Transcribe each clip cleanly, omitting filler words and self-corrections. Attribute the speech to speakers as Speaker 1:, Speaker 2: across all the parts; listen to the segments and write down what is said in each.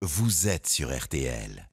Speaker 1: vous êtes sur RTL.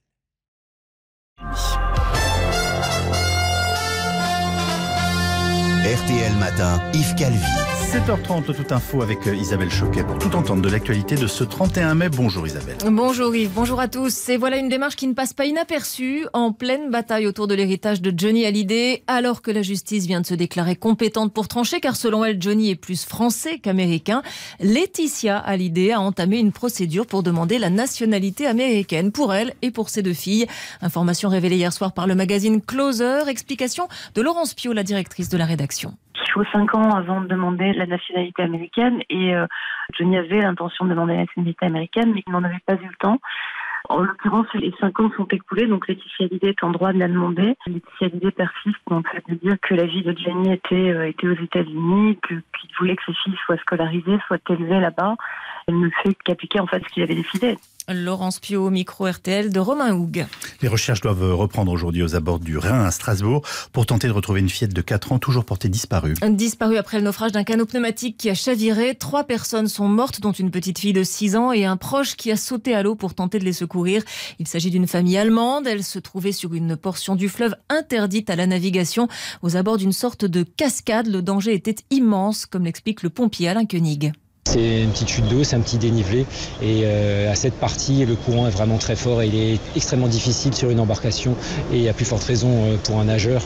Speaker 1: RTL Matin, Yves Calvi.
Speaker 2: 7h30, toute info avec Isabelle Choquet pour tout entendre de l'actualité de ce 31 mai. Bonjour Isabelle.
Speaker 3: Bonjour Yves, bonjour à tous. Et voilà une démarche qui ne passe pas inaperçue en pleine bataille autour de l'héritage de Johnny Hallyday, alors que la justice vient de se déclarer compétente pour trancher, car selon elle, Johnny est plus français qu'américain. Laetitia Hallyday a entamé une procédure pour demander la nationalité américaine pour elle et pour ses deux filles. Information révélée hier soir par le magazine Closer. Explication de Laurence Piot, la directrice de la rédaction.
Speaker 4: Il faut 5 ans avant de demander la nationalité américaine et Johnny avait l'intention de demander la nationalité américaine, mais il n'en avait pas eu le temps. En l'occurrence, les 5 ans sont écoulés, donc Laetitia Hallyday est en droit de la demander. Laetitia Hallyday persiste, donc ça veut dire que la vie de Johnny était aux États-Unis, qu'il voulait que ses filles soient scolarisées, soient élevées là-bas. Elle ne fait qu'appliquer en fait ce qu'il avait décidé.
Speaker 3: Laurence Piot, micro RTL de Romain Houg.
Speaker 2: Les recherches doivent reprendre aujourd'hui aux abords du Rhin à Strasbourg pour tenter de retrouver une fillette de 4 ans toujours portée disparue.
Speaker 3: Disparue après le naufrage d'un canot pneumatique qui a chaviré. 3 personnes sont mortes, dont une petite fille de 6 ans et un proche qui a sauté à l'eau pour tenter de les secourir. Il s'agit d'une famille allemande. Elle se trouvait sur une portion du fleuve interdite à la navigation, aux abords d'une sorte de cascade. Le danger était immense, comme l'explique le pompier Alain Koenig.
Speaker 5: C'est une petite chute d'eau, c'est un petit dénivelé et à cette partie le courant est vraiment très fort et il est extrêmement difficile sur une embarcation et à plus forte raison pour un nageur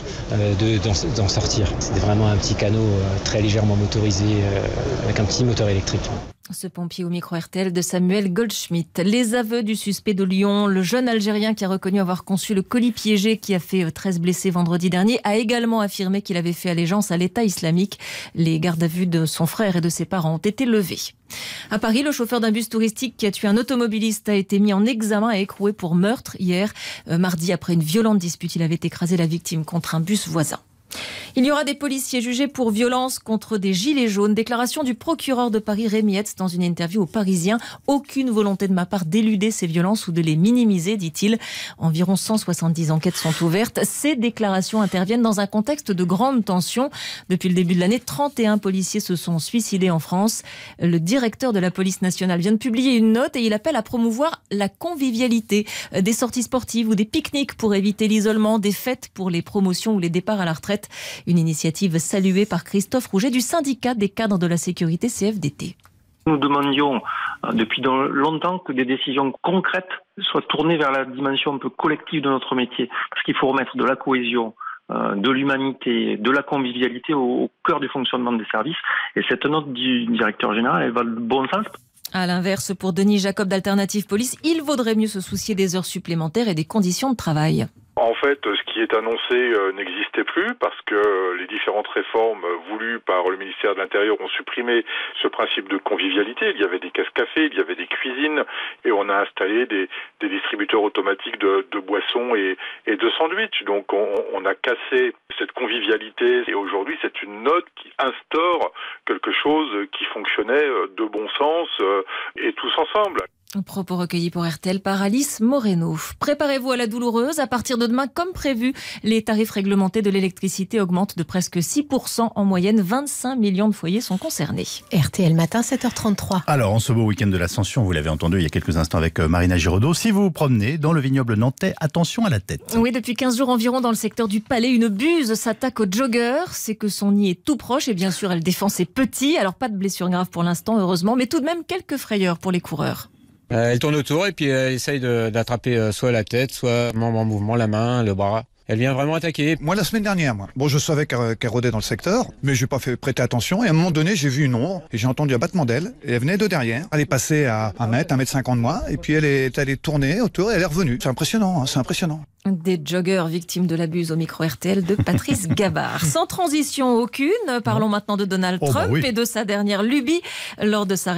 Speaker 5: d'en sortir. C'était vraiment un petit canot très légèrement motorisé avec un petit moteur électrique.
Speaker 3: Ce pompier au micro RTL de Samuel Goldschmidt. Les aveux du suspect de Lyon, le jeune Algérien qui a reconnu avoir conçu le colis piégé qui a fait 13 blessés vendredi dernier, a également affirmé qu'il avait fait allégeance à l'État islamique. Les gardes à vue de son frère et de ses parents ont été levés. À Paris, le chauffeur d'un bus touristique qui a tué un automobiliste a été mis en examen et écroué pour meurtre hier. Mardi, après une violente dispute, il avait écrasé la victime contre un bus voisin. Il y aura des policiers jugés pour violence contre des gilets jaunes. Déclaration du procureur de Paris, Rémi Hetz, dans une interview aux Parisiens. Aucune volonté de ma part d'éluder ces violences ou de les minimiser, dit-il. Environ 170 enquêtes sont ouvertes. Ces déclarations interviennent dans un contexte de grande tension. Depuis le début de l'année, 31 policiers se sont suicidés en France. Le directeur de la police nationale vient de publier une note et il appelle à promouvoir la convivialité. Des sorties sportives ou des pique-niques pour éviter l'isolement, des fêtes pour les promotions ou les départs à la retraite. Une initiative saluée par Christophe Rouget du syndicat des cadres de la sécurité CFDT.
Speaker 6: Nous demandions depuis longtemps que des décisions concrètes soient tournées vers la dimension un peu collective de notre métier. Parce qu'il faut remettre de la cohésion, de l'humanité, de la convivialité au cœur du fonctionnement des services. Et cette note du directeur général, elle va dans le bon sens.
Speaker 3: À l'inverse, pour Denis Jacob d'Alternative Police, il vaudrait mieux se soucier des heures supplémentaires et des conditions de travail.
Speaker 7: En fait, ce qui est annoncé n'existait plus parce que les différentes réformes voulues par le ministère de l'Intérieur ont supprimé ce principe de convivialité. Il y avait des caisses-café, il y avait des cuisines et on a installé des distributeurs automatiques de boissons et de sandwichs. Donc on a cassé cette convivialité et aujourd'hui c'est une note qui instaure quelque chose qui fonctionnait de bon sens et tous ensemble.
Speaker 3: Propos recueillis pour RTL par Alice Moreno. Préparez-vous à la douloureuse. À partir de demain, comme prévu, les tarifs réglementés de l'électricité augmentent de presque 6%. En moyenne, 25 millions de foyers sont concernés.
Speaker 8: RTL Matin, 7h33.
Speaker 2: Alors, en ce beau week-end de l'Ascension, vous l'avez entendu il y a quelques instants avec Marina Giraudot, si vous vous promenez dans le vignoble nantais, attention à la tête.
Speaker 3: Oui, depuis 15 jours environ dans le secteur du Palais, une buse s'attaque aux joggeurs. C'est que son nid est tout proche et bien sûr, elle défend ses petits. Alors, pas de blessures graves pour l'instant, heureusement, mais tout de même quelques frayeurs pour les coureurs.
Speaker 9: Elle tourne autour et puis elle essaye d'attraper soit la tête, soit membre en mouvement, la main, le bras. Elle vient vraiment attaquer.
Speaker 10: Moi, la semaine dernière, bon, je savais qu'elle rôdait dans le secteur, mais je n'ai pas fait prêter attention. Et à un moment donné, j'ai vu une ombre et j'ai entendu un battement d'aile. Et elle venait de derrière. Elle est passée à 1 mètre, 1,50 m de moi. Et puis elle est allée tourner autour et elle est revenue. C'est impressionnant, hein, c'est impressionnant.
Speaker 3: Des joggeurs victimes de l'abus au micro RTL de Patrice Gabard. Sans transition aucune, parlons maintenant de Donald Trump et de sa dernière lubie. Lors de sa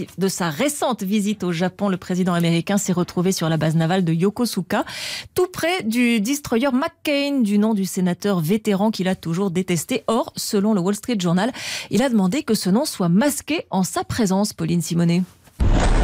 Speaker 3: récente visite au Japon, le président américain s'est retrouvé sur la base navale de Yokosuka, tout près du destroyer McCain, du nom du sénateur vétéran qu'il a toujours détesté. Or, selon le Wall Street Journal, il a demandé que ce nom soit masqué en sa présence, Pauline Simonet.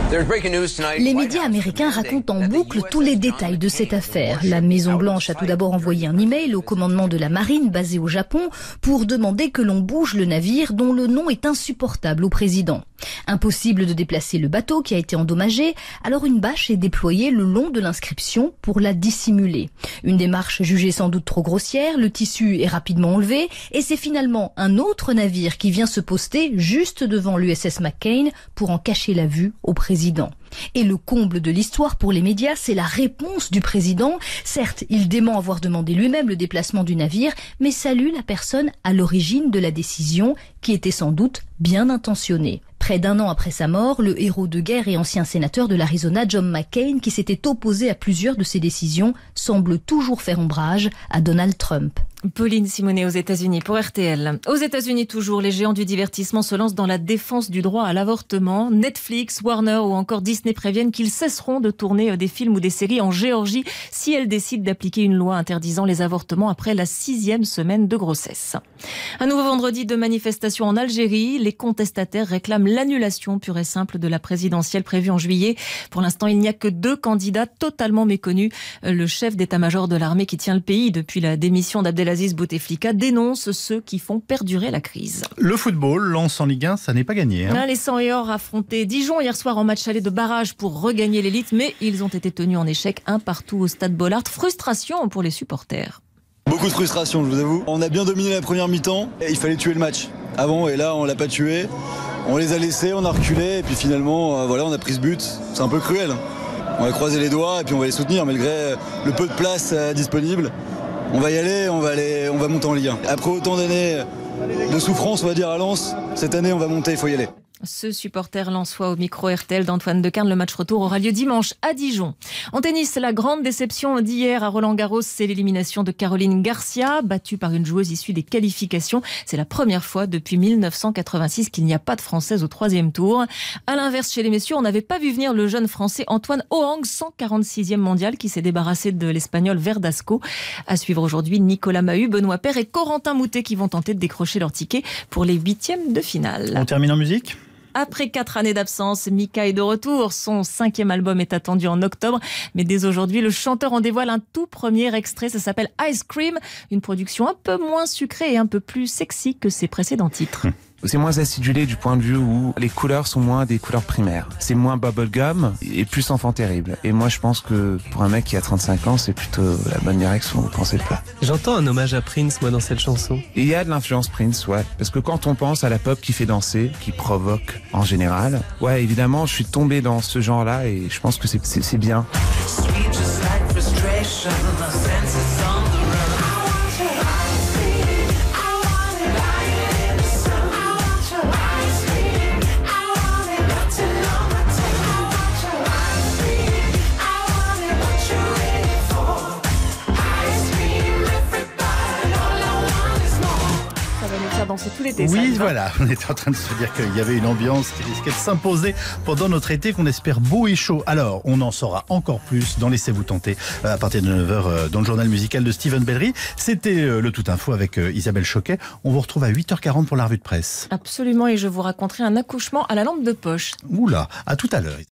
Speaker 11: Les médias américains racontent en boucle tous les détails de cette affaire. La Maison-Blanche a tout d'abord envoyé un email au commandement de la marine basé au Japon pour demander que l'on bouge le navire dont le nom est insupportable au président. Impossible de déplacer le bateau qui a été endommagé, alors une bâche est déployée le long de l'inscription pour la dissimuler. Une démarche jugée sans doute trop grossière, le tissu est rapidement enlevé et c'est finalement un autre navire qui vient se poster juste devant l'USS McCain pour en cacher la vue au président. Et le comble de l'histoire pour les médias, c'est la réponse du président. Certes, il dément avoir demandé lui-même le déplacement du navire, mais salue la personne à l'origine de la décision, qui était sans doute bien intentionnée. Près d'un an après sa mort, le héros de guerre et ancien sénateur de l'Arizona, John McCain, qui s'était opposé à plusieurs de ses décisions, semble toujours faire ombrage à Donald Trump.
Speaker 3: Pauline Simonet aux États-Unis pour RTL. Aux États-Unis toujours, les géants du divertissement se lancent dans la défense du droit à l'avortement. Netflix, Warner ou encore Disney préviennent qu'ils cesseront de tourner des films ou des séries en Géorgie si elles décident d'appliquer une loi interdisant les avortements après la 6e semaine de grossesse. Un nouveau vendredi de manifestation en Algérie. Les contestataires réclament l'annulation pure et simple de la présidentielle prévue en juillet. Pour l'instant, il n'y a que 2 candidats totalement méconnus. Le chef d'état-major de l'armée qui tient le pays depuis la démission d'Abdelaziz Bouteflika dénonce ceux qui font perdurer la crise.
Speaker 2: Le football, Lens en Ligue 1, ça n'est pas gagné.
Speaker 3: Les 100 et or affrontaient Dijon hier soir en match aller de barrage pour regagner l'élite, mais ils ont été tenus en échec 1-1 au stade Bollaert. Frustration pour les supporters.
Speaker 12: Beaucoup de frustration, je vous avoue. On a bien dominé la première mi-temps et il fallait tuer le match avant et là on l'a pas tué. On les a laissés, on a reculé et puis finalement on a pris ce but. C'est un peu cruel. On va croiser les doigts et puis on va les soutenir malgré le peu de place disponible. On va y aller, on va monter en Ligue 1. Après autant d'années de souffrance, on va dire à Lens, cette année on va monter, il faut y aller.
Speaker 3: Ce supporter lensois au micro RTL d'Antoine Decarne. Le match retour aura lieu dimanche à Dijon. En tennis, la grande déception d'hier à Roland-Garros, c'est l'élimination de Caroline Garcia, battue par une joueuse issue des qualifications. C'est la première fois depuis 1986 qu'il n'y a pas de Française au 3e tour. À l'inverse, chez les messieurs, on n'avait pas vu venir le jeune Français Antoine Hoang, 146e mondial, qui s'est débarrassé de l'Espagnol Verdasco. À suivre aujourd'hui, Nicolas Mahut, Benoît Paire et Corentin Moutet qui vont tenter de décrocher leur ticket pour les 8e de finale.
Speaker 2: On termine en musique ?
Speaker 3: Après 4 années d'absence, Mika est de retour. Son 5e album est attendu en octobre. Mais dès aujourd'hui, le chanteur en dévoile un tout premier extrait. Ça s'appelle Ice Cream. Une production un peu moins sucrée et un peu plus sexy que ses précédents titres.
Speaker 13: C'est moins acidulé du point de vue où les couleurs sont moins des couleurs primaires. C'est moins bubblegum et plus enfant terrible. Et moi, je pense que pour un mec qui a 35 ans, c'est plutôt la bonne direction. Vous pensez pas?
Speaker 14: J'entends un hommage à Prince, moi, dans cette chanson.
Speaker 13: Et il y a de l'influence Prince, ouais. Parce que quand on pense à la pop qui fait danser, qui provoque en général, ouais, évidemment, je suis tombé dans ce genre-là et je pense que c'est bien.
Speaker 3: Danser tout l'été.
Speaker 2: Oui, voilà, on était en train de se dire qu'il y avait une ambiance qui risquait de s'imposer pendant notre été qu'on espère beau et chaud. Alors, on en saura encore plus dans Laissez-vous tenter à partir de 9h dans le journal musical de Steven Bellery. C'était le Tout Info avec Isabelle Choquet. On vous retrouve à 8h40 pour la revue de presse.
Speaker 3: Absolument, et je vous raconterai un accouchement à la lampe de poche.
Speaker 2: Oula, à tout à l'heure.